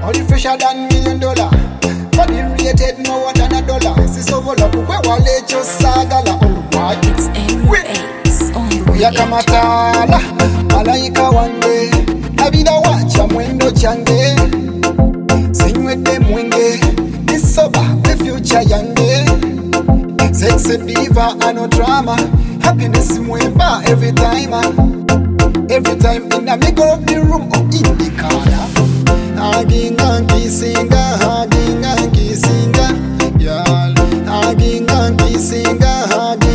Only fresher than $1,000,000. Body rated more than $1. Si sobola kukwe wale chosagala. Alright, It's M8 on the yakamatala malaika wange abida wacha mwendo change sinywede mwenge nisoba the future yange sexy diva ano drama happiness mwemba every time in the middle of the room or in the corner aginga ngisinga y'all aginga ngisinga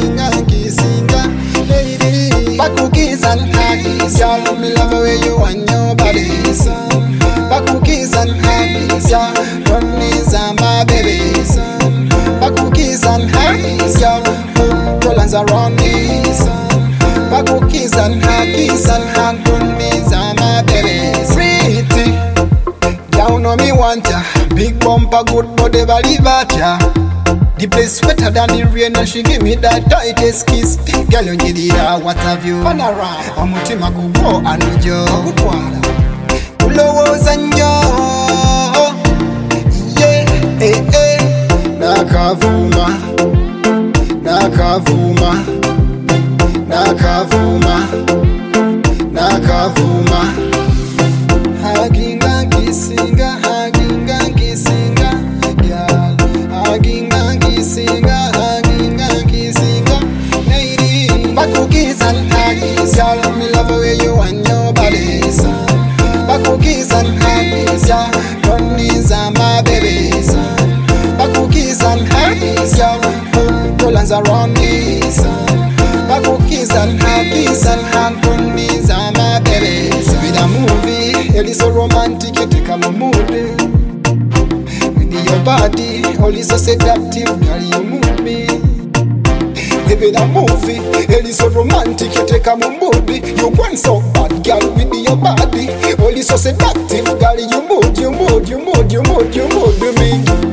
lady back cookies and huggies y'all me love the way you and your body son back cookies and huggies y'all Ronnie's and my babies back cookies and huggies y'all Roland's and Ronnie's back cookies and huggies and Ronnie's and my babies pretty down on me want ya big bumper good body body ya. The place wetter than the rain and she give me that tightest kiss. Girl, you need it, what have you? Panorama, omutima gubo anujo gutwala. Ulowoza nnyo, yeah, nakavuma, haginga ngisinga, girl, haginga ngisinga, lady. Back cookies and huggies, y'all, me love the way you and your body, son. Back cookies and huggies, y'all, Ronnie's and my baby, son. Back cookies and huggies, y'all, Roland's and Ronnie's, son. Back cookies and huggies and Ronnie's and my baby. With a movie, it is so romantic, you take a movie. Your body, only so seductive, girl, you move me. Baby, that movie, it is so romantic, you take a movie. You want so bad, girl, with your body, only so seductive, girl, you mood me.